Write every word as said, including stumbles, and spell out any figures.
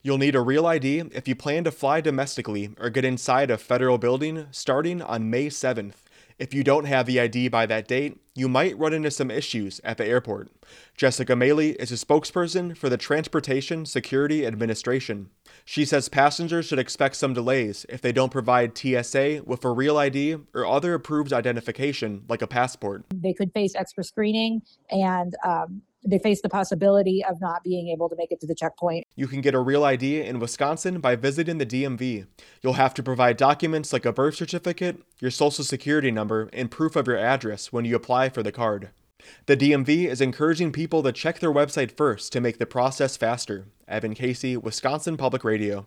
You'll need a real I D if you plan to fly domestically or get inside a federal building starting on May seventh. If you don't have the I D by that date, you might run into some issues at the airport. Jessica Maley is a spokesperson for the Transportation Security Administration. She says passengers should expect some delays if they don't provide T S A with a real I D or other approved identification like a passport. They could face extra screening and um, they face the possibility of not being able to make it to the checkpoint. You can get a real I D in Wisconsin by visiting the D M V. You'll have to provide documents like a birth certificate, your social security number, and proof of your address when you apply for the card. The D M V is encouraging people to check their website first to make the process faster. Evan Casey, Wisconsin Public Radio.